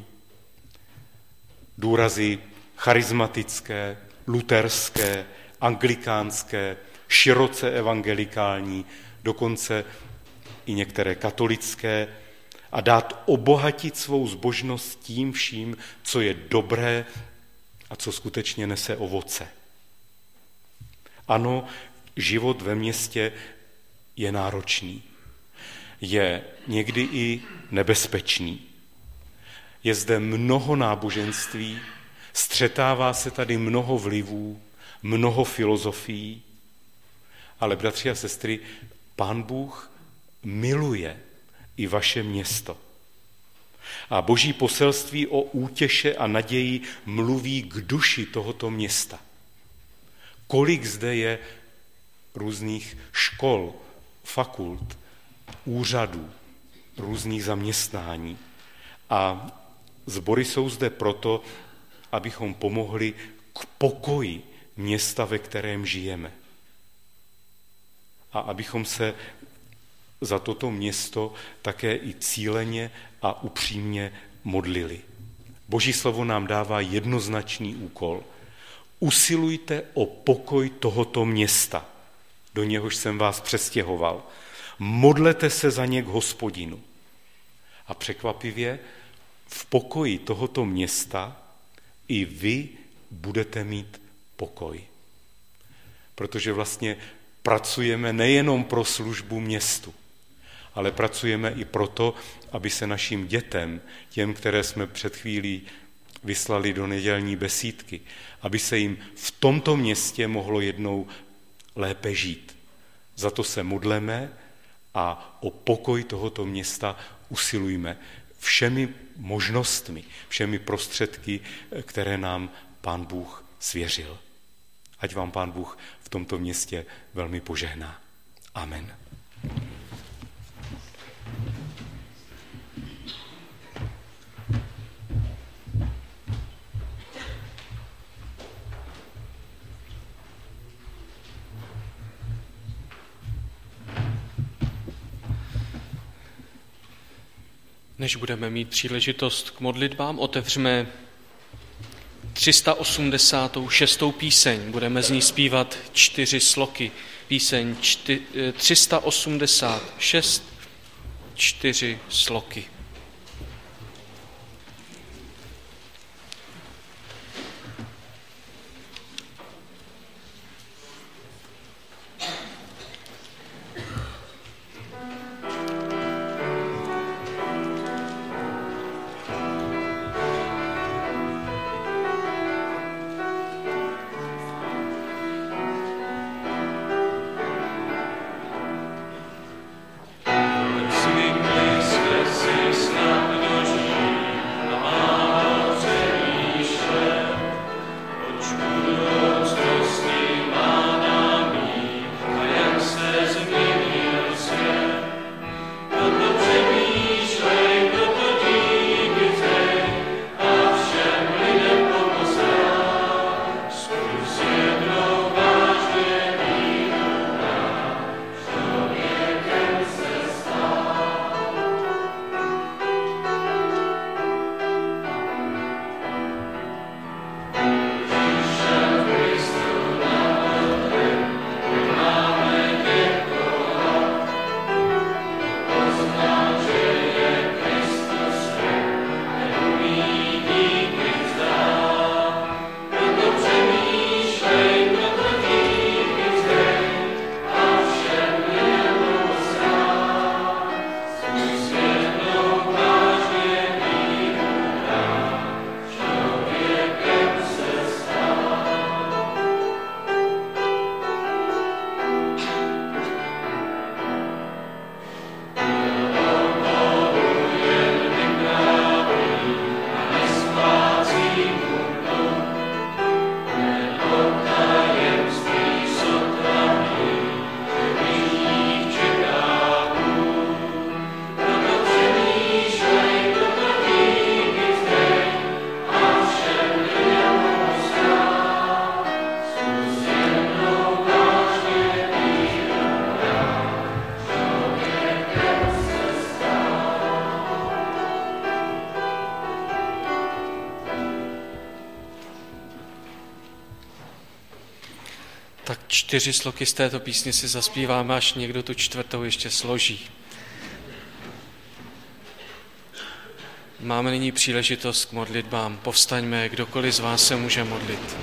důrazy charismatické, luterské, anglikánské, široce evangelikální, dokonce i některé katolické, a dát obohatit svou zbožnost tím vším, co je dobré a co skutečně nese ovoce. Ano, život ve městě je náročný, je někdy i nebezpečný. Je zde mnoho náboženství, střetává se tady mnoho vlivů, mnoho filozofií, ale bratři a sestry, Pán Bůh miluje i vaše město. A Boží poselství o útěše a naději mluví k duši tohoto města. Kolik zde je různých škol, fakult, úřadů, různých zaměstnání. A sbory jsou zde proto, abychom pomohli k pokoji města, ve kterém žijeme. A abychom se za toto město také i cíleně a upřímně modlili. Boží slovo nám dává jednoznačný úkol. Usilujte o pokoj tohoto města, do něhož jsem vás přestěhoval. Modlete se za ně k Hospodinu. A překvapivě v pokoji tohoto města i vy budete mít pokoj. Protože vlastně pracujeme nejenom pro službu městu, ale pracujeme i proto, aby se našim dětem, těm, které jsme před chvílí vyslali do nedělní besídky, aby se jim v tomto městě mohlo jednou lépe žít. Za to se modleme a o pokoj tohoto města usilujme všemi možnostmi, všemi prostředky, které nám Pán Bůh svěřil. Ať vám Pán Bůh v tomto městě velmi požehná. Amen. Než budeme mít příležitost k modlitbám, otevřeme tři sta osmdesátou šestou píseň. Budeme z ní zpívat čtyři sloky. Píseň čty, tři sta osmdesát šest, čtyři sloky. Sing this, blessed Tak čtyři sloky z této písně si zaspíváme, až někdo tu čtvrtou ještě složí. Máme nyní příležitost k modlitbám. Povstaňme, kdokoliv z vás se může modlit.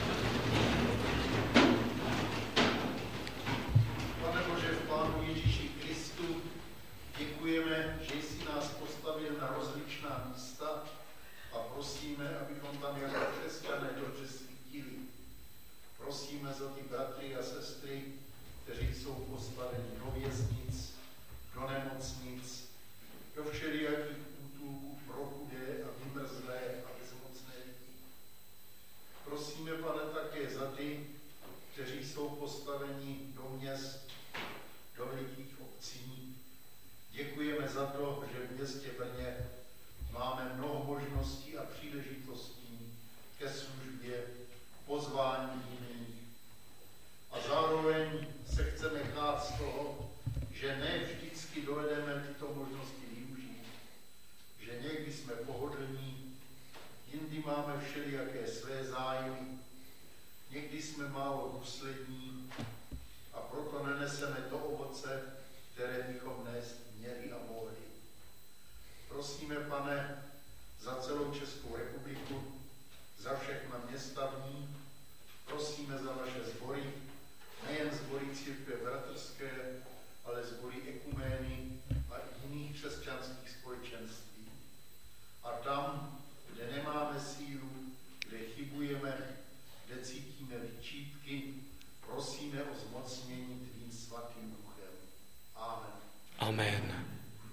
Pane Bože, v Pánu Ježíši Kristu, děkujeme, že jsi nás postavil na rozličná místa a prosíme, abychom tam jako křesťané dobře svítili. Prosíme za ty bratry a sestry, kteří jsou postaveni do věznic, do nemocnic, do všelijakých útulků pro chudé a vymrzlé a bezmocné lidi. Prosíme, Pane, také za ty, kteří jsou postaveni do měst, do velikých obcí. Děkujeme za to, že v městě Brně máme mnoho možností a příležitostí ke službě, pozvání jiných. A zároveň se chceme chát z toho, že ne vždycky dovedeme tyto možnosti využít. Že někdy jsme pohodlní, jindy máme všelijaké své zájmy, někdy jsme málo důslední a proto neneseme to ovoce, které bychom nést měli a mohli. Prosíme, Pane, za celou Českou republiku, za všechna města v ní, prosíme za naše sbory, nejen sbory církve bratrské, ale sbory ekumény a jiných křesťanských společenství. A tam, kde nemáme sílu, kde chybujeme, kde cítíme vyčítky, prosíme o zmocnění tvým svatým duchem. Amen. Amen.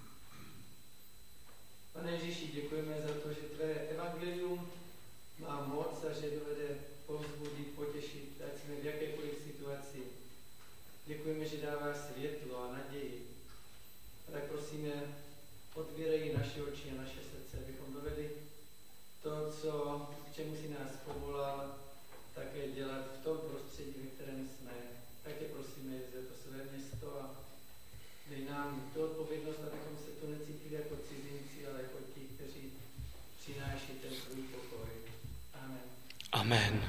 Pane Ježíši, děkujeme za to, že tvé evangelium má moc a že dovede povzbudit, potěšit, ať jsme v jakékoliv situaci. Děkujeme, že dává světlo a naději. A tak prosíme, otvírej naše oči a naše srdce, abychom dovedli to, co, k čemu si nás povolal, také dělat v tom prostředí, ve kterém jsme. Tak tě prosíme za to své město a dej nám tu odpovědnost, abychom se tu necítili jako cizinci, ale jako ti, kteří přináší ten tvůj pokoj. Amen. Amen.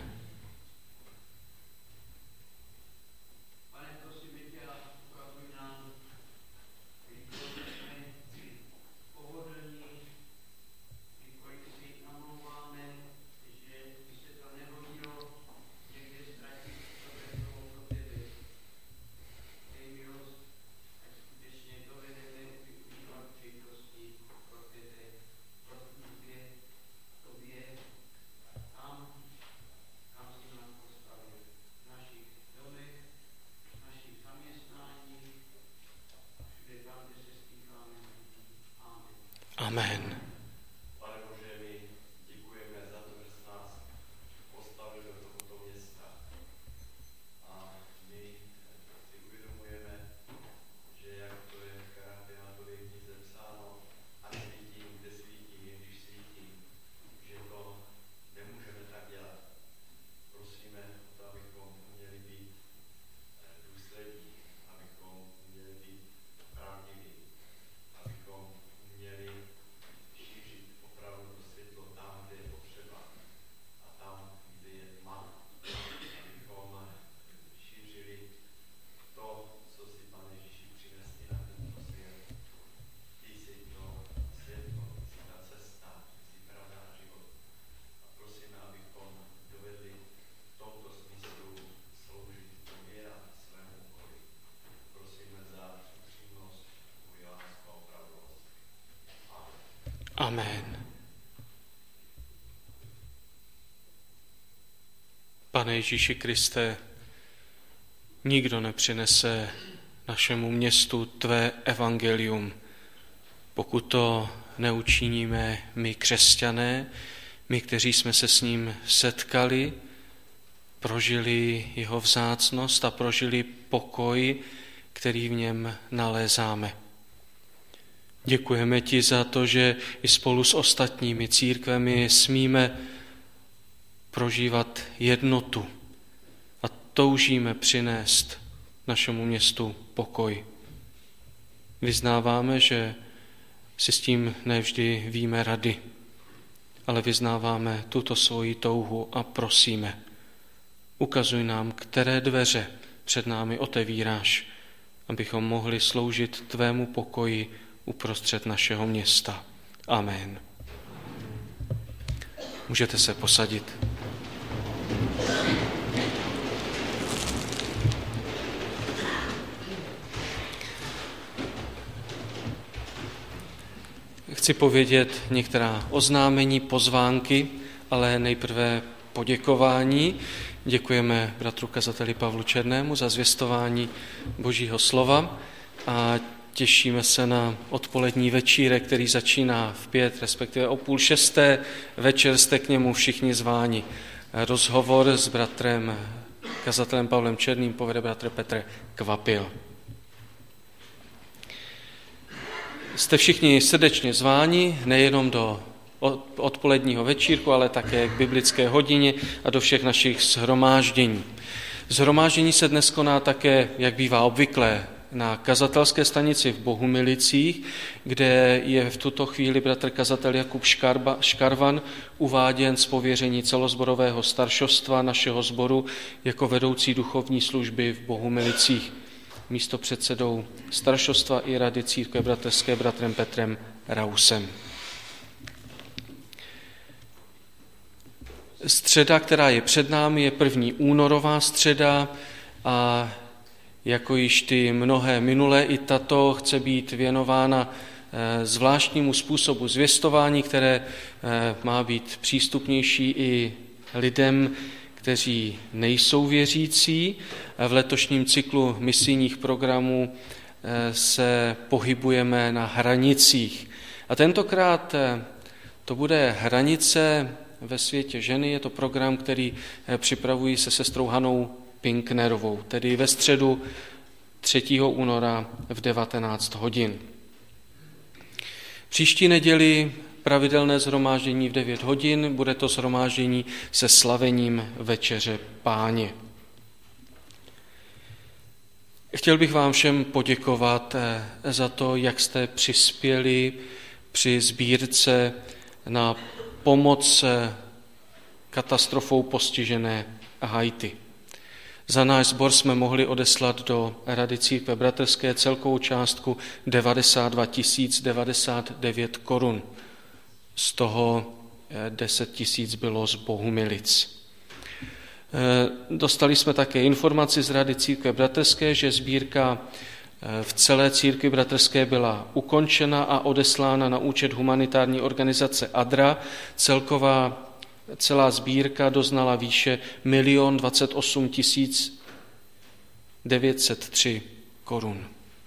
Pane, prosíme tě a ukazuj nám, kdykoliv jsme pohodlní, kdykoliv si namlouváme, že by se to nehodilo někde ztratit to pro tebe. Dej milost, ať skutečně dovedeme využívat příležitosti pro tebe, pro službě, tobě, tam, kam si nás postavil, v našich domech, v našich zaměstnáních, všude tam, kde se stýkáme. Amen. Amen. Pane Bože, my děkujeme za to, že jsi nás postavil do tohoto města. A my si uvědomujeme, že jak to je v Karabiánově knize psáno, a svítím, kde svítím, je když svítím, že to nemůžeme tak dělat. Prosíme o to, abychom měli být důslední, abychom měli být pravdiví, abychom měli šířit opravdu to světlo tam, kde je potřeba a tam, kde je tma. Abychom šířili to, co si, Pane Ježíši, přinesli na tento svět. Ty jsi to světlo, ty jsi ta cesta, ty jsi pravda a život. A prosíme, abychom dovedli v tomto smyslu sloužit věra svému okolí. Prosíme za upřímnost, tvůj lásku a opravdovost. Amen. Amen. Pane Ježíši Kriste, nikdo nepřinese našemu městu tvé evangelium, pokud to neučiníme my křesťané, my, kteří jsme se s ním setkali, prožili jeho vzácnost a prožili pokoj, který v něm nalézáme. Děkujeme ti za to, že i spolu s ostatními církvemi smíme prožívat jednotu a toužíme přinést našemu městu pokoj. Vyznáváme, že si s tím nevždy víme rady, ale vyznáváme tuto svoji touhu a prosíme, ukazuj nám, které dveře před námi otevíráš, abychom mohli sloužit tvému pokoji uprostřed našeho města. Amen. Můžete se posadit. Chci povědět některá oznámení, pozvánky, ale nejprve poděkování. Děkujeme bratru kazateli Pavlu Černému za zvěstování Božího slova a těšíme se na odpolední večírek, který začíná v pět, respektive o půl šesté. Večer jste k němu všichni zváni. Rozhovor s bratrem kazatelem Pavlem Černým povede bratr Petr Kvapil. Jste všichni srdečně zváni, nejenom do odpoledního večírku, ale také k biblické hodině a do všech našich shromáždění. Shromáždění se dnes koná také, jak bývá obvyklé, na kazatelské stanici v Bohumilicích, kde je v tuto chvíli bratr kazatel Jakub Škarba, Škarvan uváděn z pověření celozborového staršovstva našeho sboru jako vedoucí duchovní služby v Bohumilicích. Místopředsedou staršovstva i rady církve bratrské bratrem Petrem Rausem. Středa, která je před námi, je první únorová středa a jako již ty mnohé minulé, i tato chce být věnována zvláštnímu způsobu zvěstování, které má být přístupnější i lidem, kteří nejsou věřící. V letošním cyklu misijních programů se pohybujeme na hranicích. A tentokrát to bude Hranice ve světě ženy. Je to program, který připravují se sestrou Hanou Pinknerovou, tedy ve středu třetího února v devatenáct hodin. Příští neděli pravidelné shromáždění v devět hodin, bude to shromáždění se slavením Večeře Páně. Chtěl bych vám všem poděkovat za to, jak jste přispěli při sbírce na pomoc katastrofou postižené Haiti. Za náš sbor jsme mohli odeslat do Rady církve bratrské celkovou částku devadesát dva tisíc devadesát devět korun. Z toho deset tisíc bylo z Bohumilic. Dostali jsme také informaci z Rady církve bratrské, že sbírka v celé církvi bratrské byla ukončena a odeslána na účet humanitární organizace Adra. Celková celá sbírka doznala výše milion dvacet osm tisíc devět set tři korun.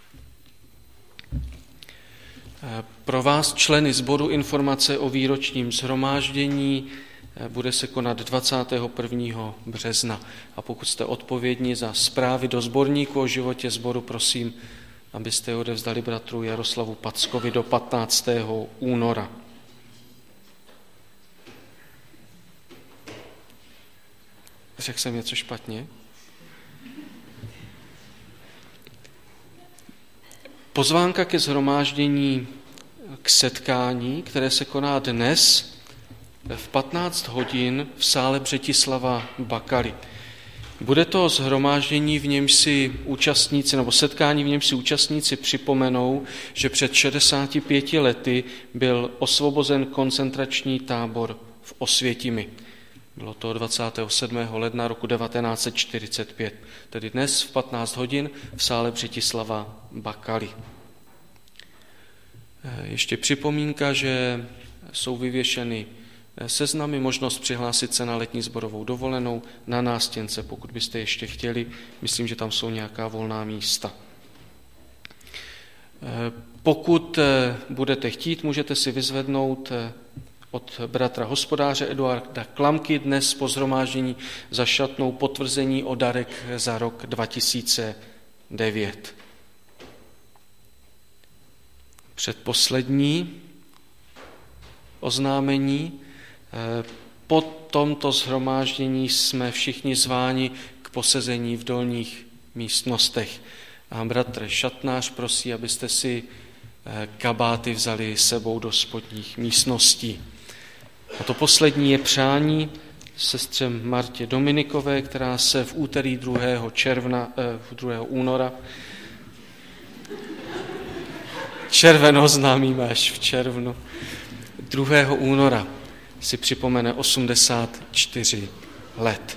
Pro vás, členy sboru, informace o výročním shromáždění bude se konat dvacátého prvního března. A pokud jste odpovědní za zprávy do sborníku o životě sboru, prosím, abyste je odevzdali bratru Jaroslavu Packovi do patnáctého února. Řekl jsem něco špatně? Pozvánka ke shromáždění, k setkání, které se koná dnes v patnáct hodin v sále Břetislava Bakaly. Bude to shromáždění, v němž si účastníci, nebo setkání, v němž si účastníci připomenou, že před šedesáti pěti lety byl osvobozen koncentrační tábor v Osvětimi. Bylo to dvacátého sedmého ledna roku devatenáct set čtyřicet pět, tedy dnes v patnáct hodin v sále Břetislava Bakaly. Ještě připomínka, že jsou vyvěšeny seznamy, možnost přihlásit se na letní sborovou dovolenou na nástěnce, pokud byste ještě chtěli. Myslím, že tam jsou nějaká volná místa. Pokud budete chtít, můžete si vyzvednout od bratra hospodáře Eduarda Klamky dnes po shromáždění za šatnou potvrzení o darek za rok dva tisíce devět. Předposlední oznámení. Po tomto shromáždění jsme všichni zváni k posezení v dolních místnostech. A bratr šatnář prosí, abyste si kabáty vzali sebou do spodních místností. A to poslední je přání, sestře Martě Dominikové, která se v úterý druhého června, eh, druhého února, červen oznámíme až v červnu, druhého února si připomene osmdesát čtyři let.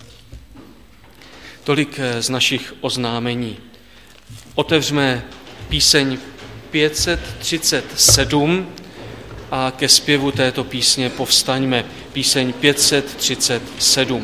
Tolik z našich oznámení. Otevřme píseň pět set třicet sedm a ke zpěvu této písně povstaňme. Píseň pět set třicet sedm.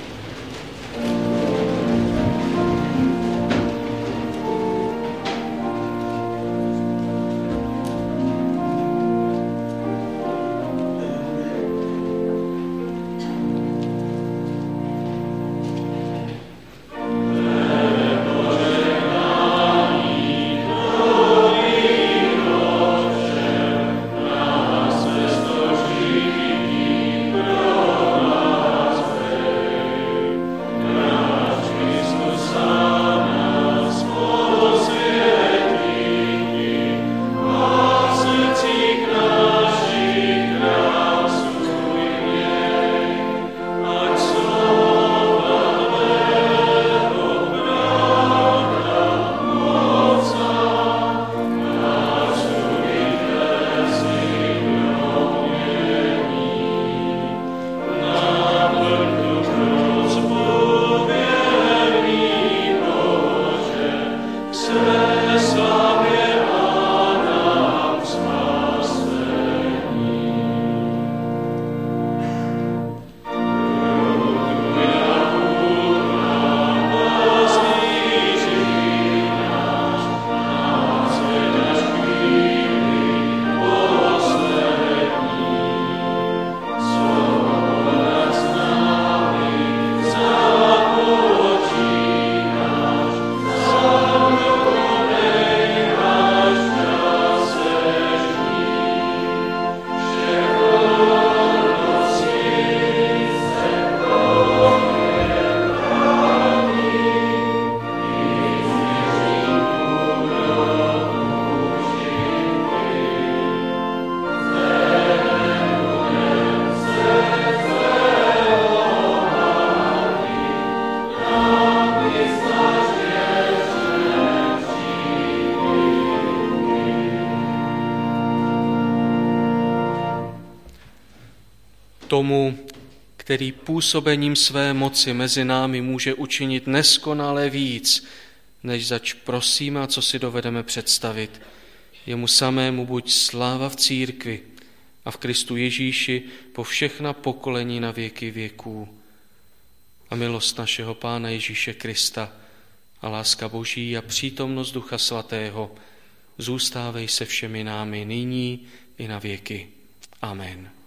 Tomu, který působením své moci mezi námi může učinit neskonale víc, než zač prosíme a co si dovedeme představit. Jemu samému buď sláva v církvi a v Kristu Ježíši po všechna pokolení na věky věků. A milost našeho Pána Ježíše Krista a láska Boží a přítomnost Ducha Svatého zůstávej se všemi námi nyní i na věky. Amen.